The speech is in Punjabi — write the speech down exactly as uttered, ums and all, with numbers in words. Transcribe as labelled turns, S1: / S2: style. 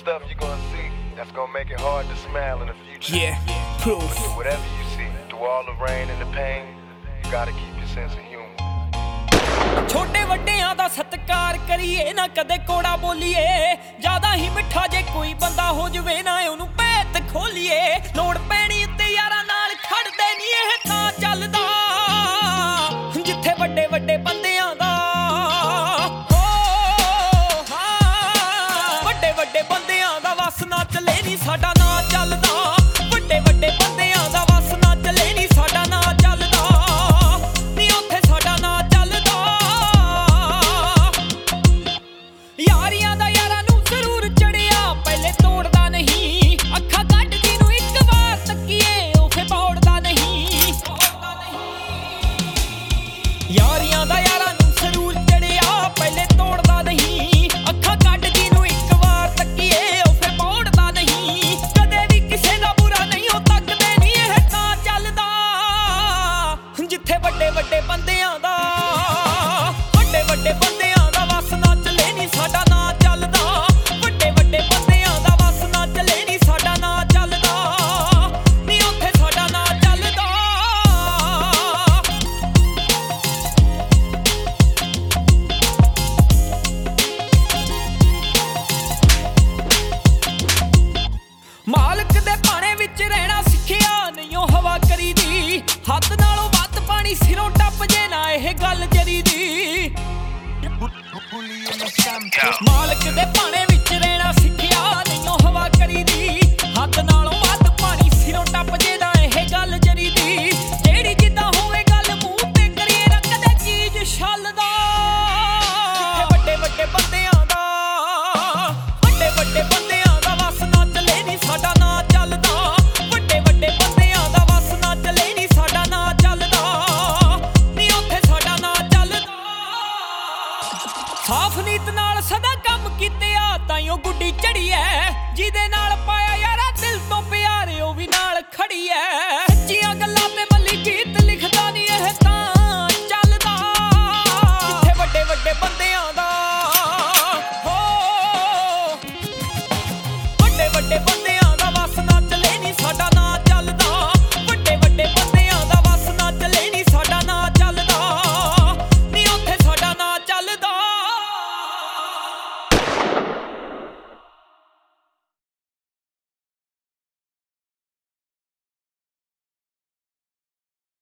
S1: stuff you're gonna see that's gonna make it hard to smile in the future.
S2: Yeah, proof.
S1: So whatever you see, through all the rain and the pain, you gotta keep your sense of humor.
S2: ਛੋਟੇ ਵੱਡਿਆਂ ਦਾ ਸਤਿਕਾਰ ਕਰੀਏ ਨਾ ਕਦੇ ਕੋੜਾ ਬੋਲੀਏ ਜ਼ਿਆਦਾ ਹੀ ਮਿੱਠਾ ਜੇ ਕੋਈ ਬੰਦਾ ਹੋ ਜਵੇ ਨਾ ਉਹਨੂੰ ਭੇਤ ਖੋਲੀਏ ਲੋੜ ਪੈਣੀ ਉੱਤੇ ਯਾਰਾਂ ਨਾਲ ਖੜਦੇ ਨਹੀਂ ਇਹ ਤਾਂ ਚੱਲਦਾ ਜਿੱਥੇ ਵੱਡੇ ਵੱਡੇ ਬੰਦਿਆਂ ਦਾ ਹੋ ਹਾਂ ਵੱਡੇ ਵੱਡੇ ਬੰਦਿਆਂ ਦਾ ਵਸ ਨਾ ਚੱਲੇ ਨਹੀਂ ਸਾਡਾ ਨਾਂ ਚੱਲਦਾ ਵੱਡੇ ਵੱਡੇ ਬੰਦਿਆਂ ਦਾ ਵਸ ਨਾ ਚੱਲੇ ਨਹੀਂ ਸਾਡਾ ਨਾਂ ਚੱਲਦਾ ਨਹੀਂ ਉੱਥੇ ਸਾਡਾ ਨਾਂ ਯਾਰੀਆਂ ਦਾ ਯਾਰਾਂ ਨੂੰ ਜ਼ਰੂਰ ਚੜਿਆ ਪਹਿਲੇ ਤੋੜਦਾ ਨਹੀਂ ਅੱਖਾਂ ਕੱਢ ਜਿਹਨੂੰ ਇੱਕ ਵਾਰ ਤੱਕੀਏ ਉਹ ਫੇ ਪੌੜਦਾ ਨਹੀਂ ਯਾਰੀਆਂ ਦਾ ਯਾਰਾਂ ਨੂੰ ਜ਼ਰੂਰ ਚੜਿਆ ਪਹਿਲੇ ਤੋੜਦਾ ਨਹੀਂ ਅੱਖਾਂ ਕੱਢ ਜਿਹਨੂੰ ਇੱਕ ਵਾਰ ਤੱਕੀਏ ਉਹ ਫੇ ਪੌੜਦਾ ਨਹੀਂ ਕਦੇ ਵੀ ਕਿਸੇ ਦਾ ਬੁਰਾ ਨਹੀਂ ਉਹ ਤੱਕਦੇ ਨਹੀਂ ਇਹ ਤਾਂ ਚੱਲਦਾ ਜਿੱਥੇ ਵੱਡੇ ਵੱਡੇ ਬੰਦਿਆਂ ਦਾ ਵੱਡੇ ਵੱਡੇ ਬੰਦਿਆਂ ਦਾ ਵਸ ਨਾ ਚੱਲੇ ਨਹੀਂ ਸਾਡਾ ਨਾਂ ਚੱਲਦਾ ਵੱਡੇ ਵੱਡੇ ਬੰਦਿਆਂ ਦਾ ਵਸ ਨਾ ਚੱਲੇ ਨਹੀਂ ਸਾਡਾ ਨਾਂ ਚੱਲਦਾ ਨਹੀਂ ਉੱਥੇ ਸਾਡਾ ਨਾਂ ਚੱਲਦਾ ਮਾਲਕ ਦੇ ਪਾਣੇ ਵਿੱਚ ਰਹਿਣਾ ਸਿੱਖਿਆ ਨਹੀਂ ਉਹ ਹਵਾ ਕਰੀਦੀ ਹੱਦ ਨਾਲੋਂ ਵੱਧ ਪਾਣੀ ਸਿਰੋਂ ਟੱਪ ਜੇ ਨਾ ਇਹ ਗੱਲ ਜਰੀ ਦੀ ਮਾਲਕ ਦੇ ਪਾਣੇ ਵਿੱਚ ਰਹਿਣਾ ਸਿੱਖਿਆ ਨਹੀਂ ਉਹ ਹਵਾ ਕਰੀਦੀ ਹੱਦ ਨਾਲੋਂ ਵੱਧ ਪਾਣੀ ਸਿਰੋਂ ਟੱਪ ਜੇ ਨਾ ਇਹ ਗੱਲ ਜਰੀ ਦੀ ਜਿਹੜੀ ਜਿੱਦਾਂ ਹੋਵੇ ਗੱਲ ਮੂੰਹ ਤੇ ਕਰੀਏ ਨਾ ਕਦੇ ਚੀਜ਼ ਛੱਲਦਾ ਜਿੱਥੇ ਵੱਡੇ ਵੱਡੇ ਬੰਦਿਆਂ ਦਾ ਵੱਡੇ ਵੱਡੇ ਬੰਦਿਆਂ ਦਾ ਵਸ ਨਾ ਚੱਲੇ ਨਹੀਂ ਸਾਡਾ ਨਾਂ ਚੱਲਦਾ ਵੱਡੇ ਵੱਡੇ ਬੰਦਿਆਂ ਦਾ ਵਸ ਨਾ ਚੱਲੇ ਨਹੀਂ ਸਾਡਾ ਨਾਂ ਚੱਲਦਾ ਨਹੀਂ ਉੱਥੇ ਸਾਡਾ ਨਾਂ ਚੱਲਦਾ ਸਾਫ਼ ਨੀਤ ਨਾਲ ਸਦਾ ਕੰਮ ਕੀਤੇ ਆ ਤਾਈਓ ਗੁੱਡੀ ਚੜੀ